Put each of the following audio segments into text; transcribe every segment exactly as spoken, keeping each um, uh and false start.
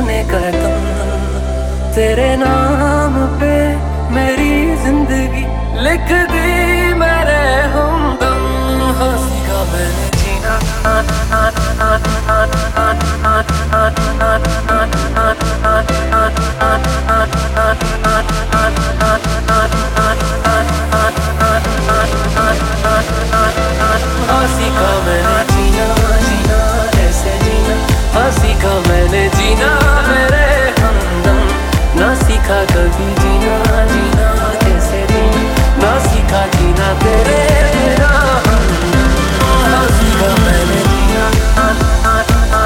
तूने कदम तेरे नाम पे मेरी जिंदगी लिख दी मेरे हमदम। हाँ सीखा मैंने जीना, हाँ सीखा मैंने जीना जीना ऐसे जीना। हाँ सीखा मैंने जीना मेरे हमदम। ना सीखा कभी जीना जीना कैसे जीना, ना सीखा जीना तेरे बिना हमदम। हाँ सीखा मैंने जीना, हाँ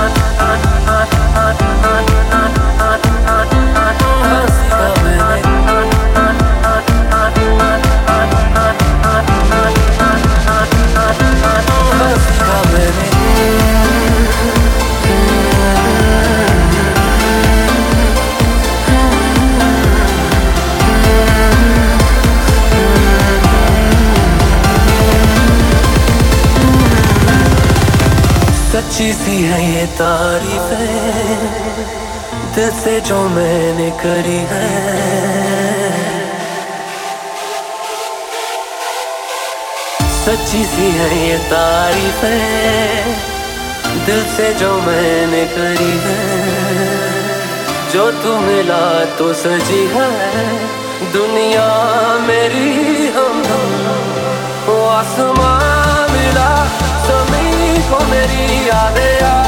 सीखा मैंने। सच्ची सी है ये तारीफें दिल से जो मैंने करी है। सच्ची सी है ये तारीफें दिल से जो मैंने करी है। जो तू मिला तो सजी है दुनिया मेरी हमदम। वो आसमां मिला ज़मीं को मेरी यादें।